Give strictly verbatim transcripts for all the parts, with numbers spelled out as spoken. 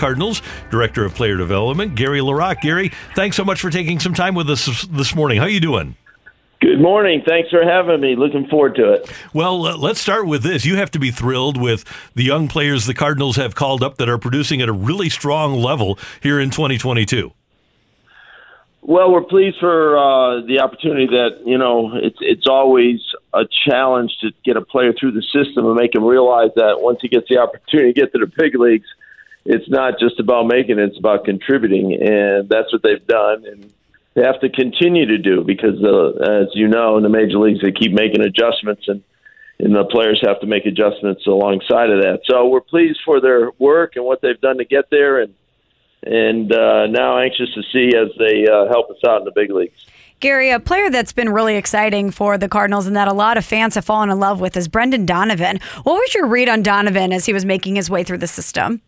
Cardinals, Director of Player Development, Gary LaRocque. Gary, thanks so much for taking some time with us this morning. How you doing? Good morning. Thanks for having me. Looking forward to it. Well, uh, let's start with this. You have to be thrilled with the young players the Cardinals have called up that are producing at a really strong level here in twenty twenty-two. Well, we're pleased for uh, the opportunity that, you know, it's it's always a challenge to get a player through the system and make him realize that once he gets the opportunity to get to the big leagues, it's not just about making it, it's about contributing. And that's what they've done. And they have to continue to do because, uh, as you know, in the major leagues, they keep making adjustments, and, and the players have to make adjustments alongside of that. So we're pleased for their work and what they've done to get there, and and uh, now anxious to see as they uh, help us out in the big leagues. Gary, a player that's been really exciting for the Cardinals and that a lot of fans have fallen in love with is Brendan Donovan. What was your read on Donovan as he was making his way through the system?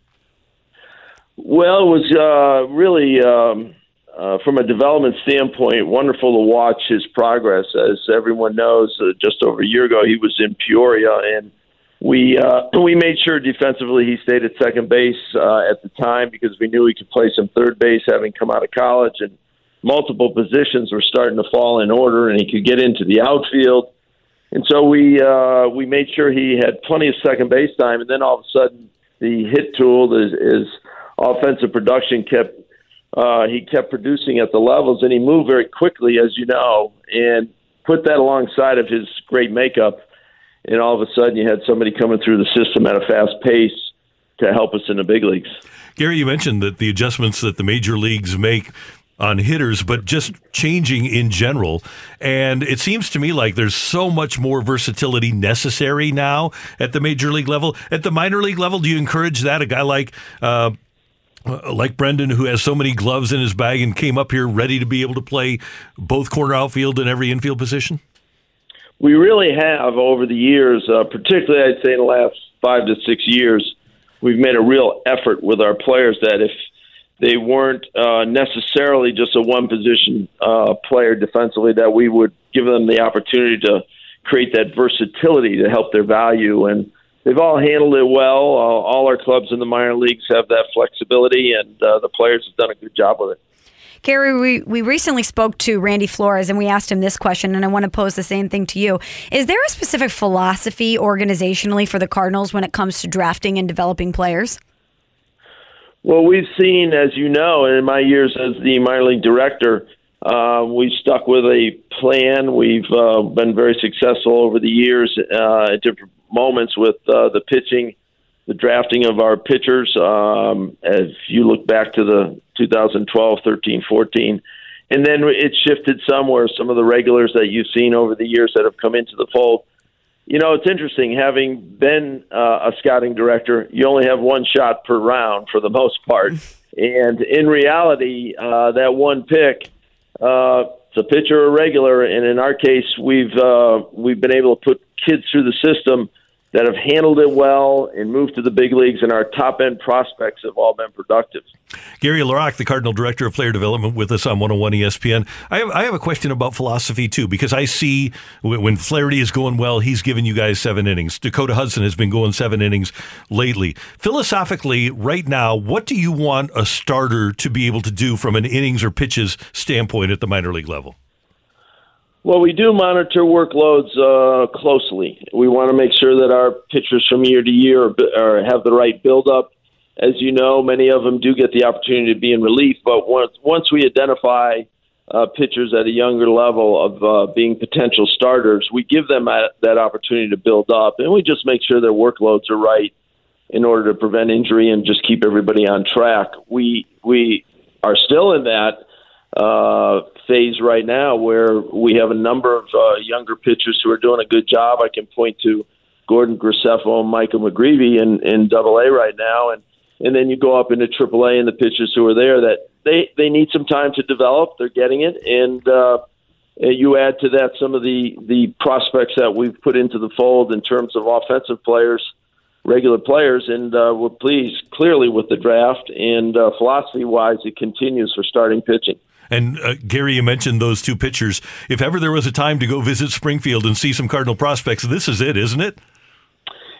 Well, it was uh, really... Um, Uh, from a development standpoint, wonderful to watch his progress. As everyone knows, uh, just over a year ago, he was in Peoria, and we uh, we made sure defensively he stayed at second base uh, at the time because we knew he could play some third base, having come out of college, and multiple positions were starting to fall in order, and he could get into the outfield. And so we uh, we made sure he had plenty of second base time, and then all of a sudden, the hit tool, his, his offensive production kept. Uh, he kept producing at the levels, and he moved very quickly, as you know, and put that alongside of his great makeup. And all of a sudden, you had somebody coming through the system at a fast pace to help us in the big leagues. Gary, you mentioned that the adjustments that the major leagues make on hitters, but just changing in general. And it seems to me like there's so much more versatility necessary now at the major league level. At the minor league level, do you encourage that? A guy like uh, like Brendan, who has so many gloves in his bag and came up here ready to be able to play both corner outfield and every infield position? We really have over the years, uh, particularly I'd say in the last five to six years, we've made a real effort with our players that if they weren't uh, necessarily just a one-position uh, player defensively, that we would give them the opportunity to create that versatility to help their value. And they've all handled it well. Uh, all our clubs in the minor leagues have that flexibility, and uh, the players have done a good job with it. Gary, we, we recently spoke to Randy Flores, and we asked him this question, and I want to pose the same thing to you. Is there a specific philosophy organizationally for the Cardinals when it comes to drafting and developing players? Well, we've seen, as you know, in my years as the minor league director, uh, we've stuck with a plan. We've uh, been very successful over the years uh, at different moments with uh, the pitching, the drafting of our pitchers, um, as you look back to the two thousand twelve, thirteen, fourteen. And then it shifted somewhere, some of the regulars that you've seen over the years that have come into the fold. You know, it's interesting, having been uh, a scouting director, you only have one shot per round for the most part. And in reality, uh, that one pick, uh, it's a pitcher or regular, and in our case, we've uh, we've been able to put kids through the system that have handled it well and moved to the big leagues, and our top-end prospects have all been productive. Gary LaRocque, the Cardinal Director of Player Development, with us on one oh one E S P N. I have, I have a question about philosophy, too, because I see when Flaherty is going well, he's given you guys seven innings. Dakota Hudson has been going seven innings lately. Philosophically, right now, what do you want a starter to be able to do from an innings or pitches standpoint at the minor league level? Well, we do monitor workloads uh, closely. We want to make sure that our pitchers from year to year are, are, have the right buildup. As you know, many of them do get the opportunity to be in relief, but once, once we identify uh, pitchers at a younger level of uh, being potential starters, we give them a, that opportunity to build up, and we just make sure their workloads are right in order to prevent injury and just keep everybody on track. We we are still in that uh, phase right now where we have a number of uh, younger pitchers who are doing a good job. I can point to Gordon Graceffo and Michael McGreevy in, in Double A right now, and and then you go up into Triple A and the pitchers who are there that they, they need some time to develop. They're getting it, and uh, you add to that some of the, the prospects that we've put into the fold in terms of offensive players, regular players, and uh, we're pleased clearly with the draft, and uh, philosophy-wise it continues for starting pitching. And uh, Gary, you mentioned those two pitchers. If ever there was a time to go visit Springfield and see some Cardinal prospects, this is it, isn't it?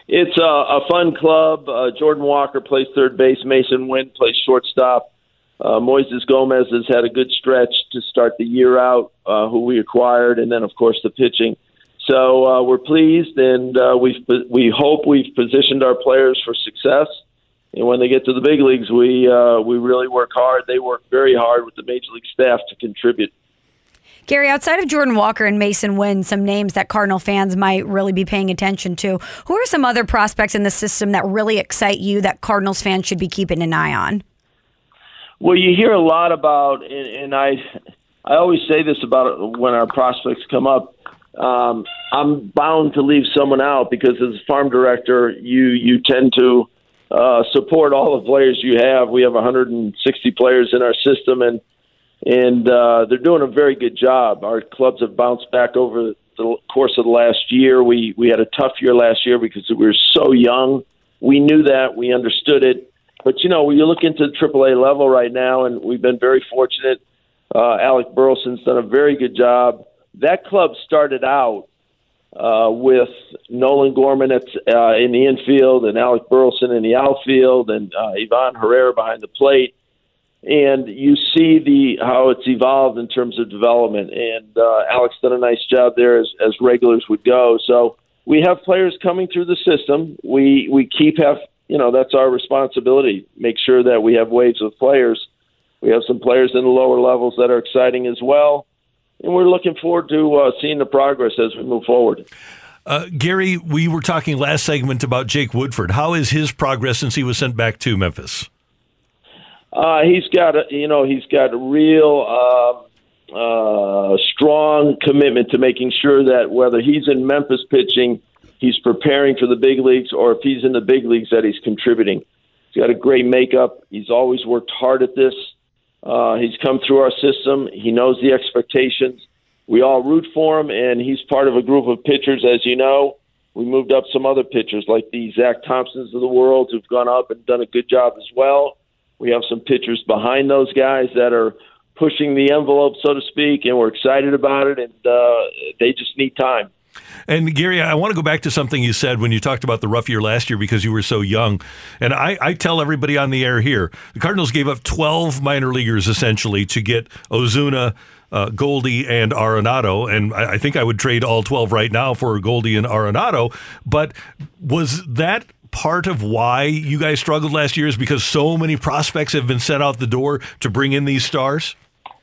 It's a, a fun club. Uh, Jordan Walker plays third base. Mason Wynn plays shortstop. Uh, Moises Gomez has had a good stretch to start the year out, uh, who we acquired, and then, of course, the pitching. So uh, we're pleased, and uh, we we hope we've positioned our players for success. And when they get to the big leagues, we uh, we really work hard. They work very hard with the major league staff to contribute. Gary, outside of Jordan Walker and Mason Wynn, some names that Cardinal fans might really be paying attention to, who are some other prospects in the system that really excite you that Cardinals fans should be keeping an eye on? Well, you hear a lot about, and, and I I always say this about when our prospects come up, um, I'm bound to leave someone out because as a farm director, you, you tend to uh, support all the players you have. We have one hundred sixty players in our system, and and uh, they're doing a very good job. Our clubs have bounced back over the course of the last year. We, we had a tough year last year because we were so young. We knew that. We understood it. But, you know, when you look into the triple A level right now, and we've been very fortunate, uh, Alec Burleson's done a very good job. That club started out uh, with Nolan Gorman at, uh, in the infield and Alec Burleson in the outfield and uh, Ivan Herrera behind the plate. And you see the how it's evolved in terms of development. And uh, Alec's done a nice job there as, as regulars would go. So we have players coming through the system. We, we keep have – you know, that's our responsibility, make sure that we have waves of players. We have some players in the lower levels that are exciting as well, and we're looking forward to uh, seeing the progress as we move forward. Uh, Gary, we were talking last segment about Jake Woodford. How is his progress since he was sent back to Memphis? Uh, he's got a, you know, he's got a real uh, uh, strong commitment to making sure that whether he's in Memphis pitching, he's preparing for the big leagues, or if he's in the big leagues, that he's contributing. He's got a great makeup. He's always worked hard at this. Uh, he's come through our system. He knows the expectations. We all root for him, and he's part of a group of pitchers, as you know. We moved up some other pitchers like the Zach Thompsons of the world who've gone up and done a good job as well. We have some pitchers behind those guys that are pushing the envelope, so to speak, and we're excited about it, and uh, they just need time. And Gary, I want to go back to something you said when you talked about the rough year last year because you were so young. And I, I tell everybody on the air here, the Cardinals gave up twelve minor leaguers essentially to get Ozuna, uh, Goldie, and Arenado. And I, I think I would trade all twelve right now for Goldie and Arenado. But was that part of why you guys struggled last year is because so many prospects have been sent out the door to bring in these stars?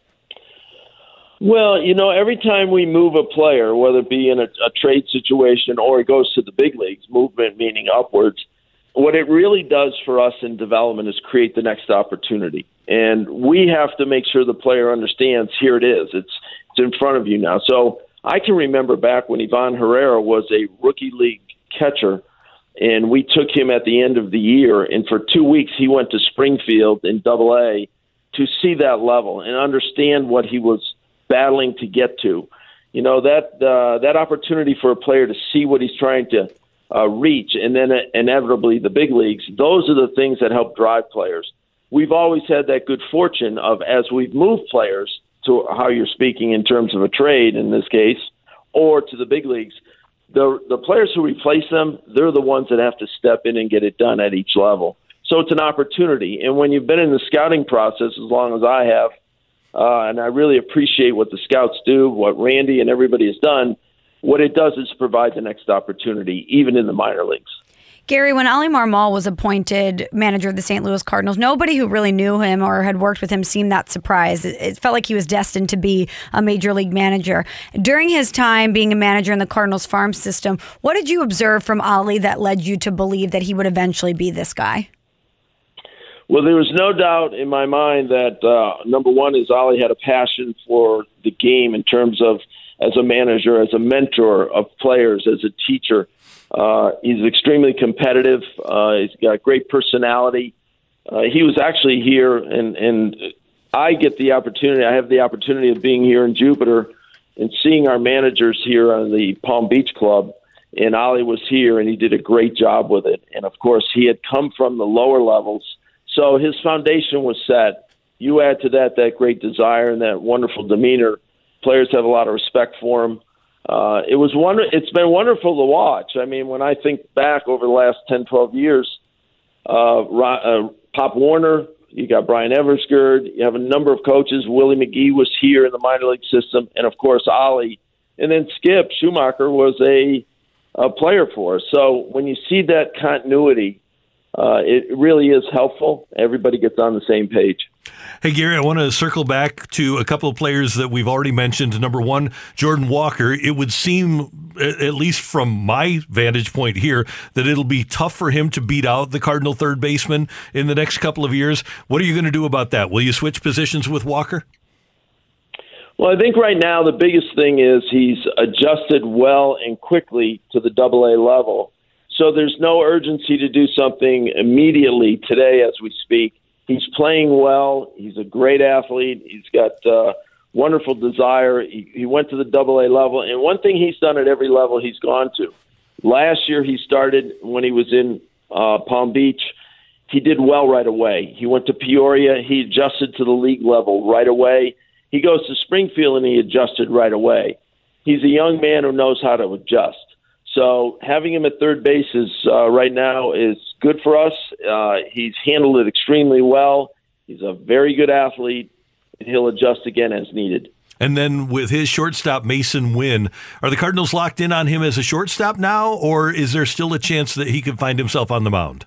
Well, you know, every time we move a player, whether it be in a, a trade situation or it goes to the big leagues, movement meaning upwards, what it really does for us in development is create the next opportunity. And we have to make sure the player understands, here it is. It's, it's in front of you now. So I can remember back when Ivan Herrera was a rookie league catcher, and we took him at the end of the year, and for two weeks he went to Springfield in Double A to see that level and understand what he was battling to get to. You know, that uh, that opportunity for a player to see what he's trying to uh, reach, and then uh, inevitably the big leagues, those are the things that help drive players. We've always had that good fortune of, as we've moved players to how you're speaking in terms of a trade in this case, or to the big leagues, the the players who replace them, they're the ones that have to step in and get it done at each level. So it's an opportunity. And when you've been in the scouting process as long as I have, Uh, and I really appreciate what the scouts do, what Randy and everybody has done. What it does is provide the next opportunity, even in the minor leagues. Gary, when Oli Marmol was appointed manager of the Saint Louis Cardinals, nobody who really knew him or had worked with him seemed that surprised. It, it felt like he was destined to be a major league manager. During his time being a manager in the Cardinals farm system, what did you observe from Oli that led you to believe that he would eventually be this guy? Well, there was no doubt in my mind that, uh, number one, is Oli had a passion for the game in terms of as a manager, as a mentor of players, as a teacher. Uh, he's extremely competitive. Uh, he's got great personality. Uh, he was actually here, and, and I get the opportunity, I have the opportunity of being here in Jupiter and seeing our managers here on the Palm Beach Club. And Oli was here, and he did a great job with it. And, of course, he had come from the lower levels. So his foundation was set. You add to that that great desire and that wonderful demeanor. Players have a lot of respect for him. Uh, it was wonder- It's been wonderful to watch. I mean, when I think back over the last ten, twelve years, uh, uh, Pop Warner, you got Brian Eversgerd, you have a number of coaches. Willie McGee was here in the minor league system, and of course Ollie, and then Skip Schumacher was a, a player for us. So when you see that continuity, uh, it really is helpful. Everybody gets on the same page. Hey, Gary, I want to circle back to a couple of players that we've already mentioned. Number one, Jordan Walker. It would seem, at least from my vantage point here, that it'll be tough for him to beat out the Cardinal third baseman in the next couple of years. What are you going to do about that? Will you switch positions with Walker? Well, I think right now the biggest thing is he's adjusted well and quickly to the double A level. So there's no urgency to do something immediately today as we speak. He's playing well. He's a great athlete. He's got uh, wonderful desire. He, he went to the double A level. And one thing he's done at every level he's gone to. Last year he started when he was in uh, Palm Beach. He did well right away. He went to Peoria. He adjusted to the league level right away. He goes to Springfield and he adjusted right away. He's a young man who knows how to adjust. So having him at third base is uh, right now is good for us. Uh, he's handled it extremely well. He's a very good athlete, and he'll adjust again as needed. And then with his shortstop, Mason Wynn, are the Cardinals locked in on him as a shortstop now, or is there still a chance that he could find himself on the mound?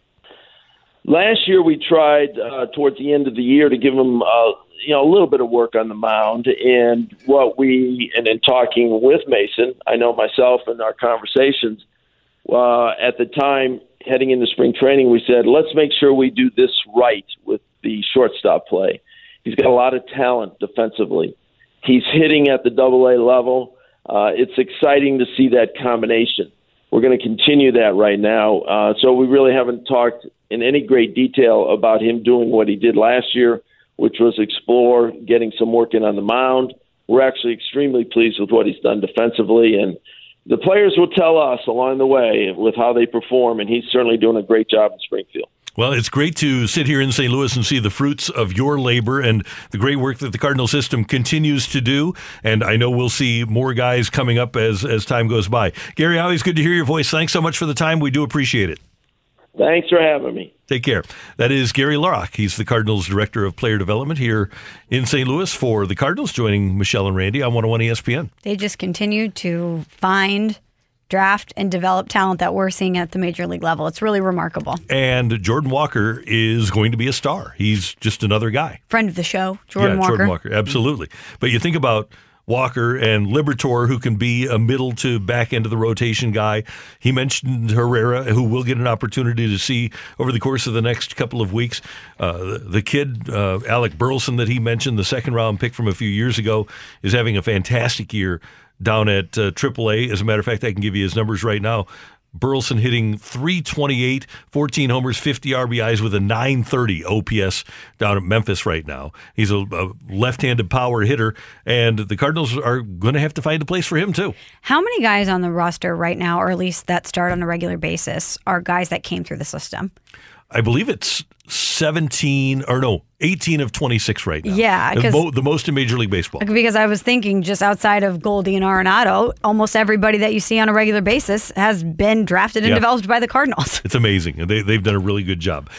Last year we tried uh, towards the end of the year to give him uh, you know, a little bit of work on the mound. And what we, and in talking with Mason, I know myself in our conversations, uh, at the time, heading into spring training, we said, let's make sure we do this right with the shortstop play. He's got a lot of talent defensively. He's hitting at the double A level. Uh, it's exciting to see that combination. We're going to continue that right now. Uh, so we really haven't talked in any great detail about him doing what he did last year, which was explore getting some work in on the mound. We're actually extremely pleased with what he's done defensively, and the players will tell us along the way with how they perform, and he's certainly doing a great job in Springfield. Well, it's great to sit here in Saint Louis and see the fruits of your labor and the great work that the Cardinal system continues to do, and I know we'll see more guys coming up as, as time goes by. Gary, always good to hear your voice. Thanks so much for the time. We do appreciate it. Thanks for having me. Take care. That is Gary Lorock. He's the Cardinals Director of Player Development here in Saint Louis for the Cardinals, joining Michelle and Randy on one oh one E S P N. They just continue to find, draft, and develop talent that we're seeing at the major league level. It's really remarkable. And Jordan Walker is going to be a star. He's just another guy. Friend of the show, Jordan yeah, Walker. Jordan Walker, absolutely. Mm-hmm. But you think about Walker and Liberatore, who can be a middle to back end of the rotation guy. He mentioned Herrera, who we'll get an opportunity to see over the course of the next couple of weeks. Uh, the, the kid, uh, Alec Burleson, that he mentioned, the second round pick from a few years ago, is having a fantastic year down at uh, triple A. As a matter of fact, I can give you his numbers right now. Burleson hitting three twenty-eight, fourteen homers, fifty R B Is with a nine thirty O P S down at Memphis right now. He's a, a left-handed power hitter, and the Cardinals are going to have to find a place for him too. How many guys on the roster right now, or at least that start on a regular basis, are guys that came through the system? I believe it's seventeen, or no, eighteen of twenty-six right now. Yeah. The, mo- the most in Major League Baseball. Because I was thinking just outside of Goldie and Arenado, almost everybody that you see on a regular basis has been drafted and yeah. developed by the Cardinals. It's amazing. They, they've done a really good job.